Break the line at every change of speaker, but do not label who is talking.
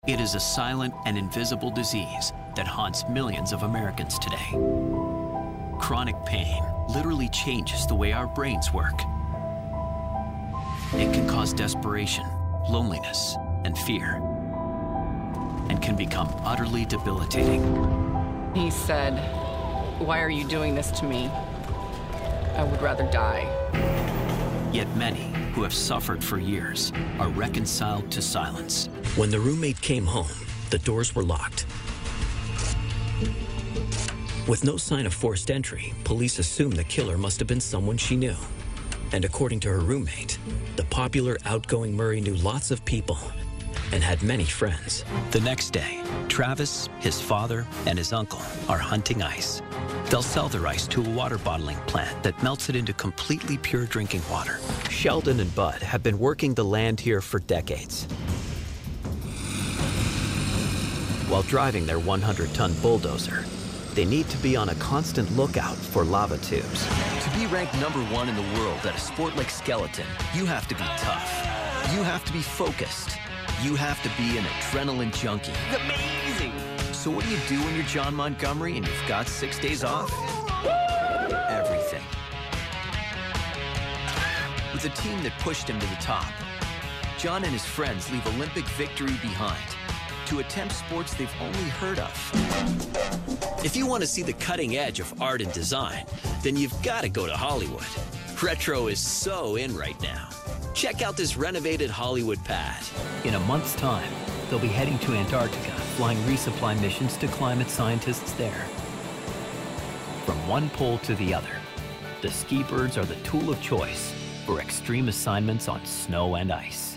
It is a silent and invisible disease that haunts millions of Americans today. Chronic pain literally changes the way our brains work. It can cause desperation, loneliness, and fear, and can become utterly debilitating.
He said, "Why are you doing this to me? I would rather die."
Yet many who have suffered for years are reconciled to silence.
When the roommate came home, the doors were locked. With no sign of forced entry, police assumed the killer must have been someone she knew. And according to her roommate, the popular, outgoing Murray knew lots of people and had many friends.
The next day, Travis, his father, and his uncle are hunting ice. They'll sell their ice to a water bottling plant that melts it into completely pure drinking water. Sheldon and Bud have been working the land here for decades. While driving their 100-ton bulldozer, they need to be on a constant lookout for lava tubes.
To be ranked #1 in the world at a sport like skeleton, you have to be tough. You have to be focused. You have to be an adrenaline junkie. Amazing! So what do you do when you're John Montgomery and you've got 6 days off? Everything. With a team that pushed him to the top, John and his friends leave Olympic victory behind to attempt sports they've only heard of. If you want to see the cutting edge of art and design, then you've got to go to Hollywood. Retro is so in right now. Check out this renovated Hollywood pad.
In a month's time, they'll be heading to Antarctica, flying resupply missions to climate scientists there. From one pole to the other, the Ski Birds are the tool of choice for extreme assignments on snow and ice.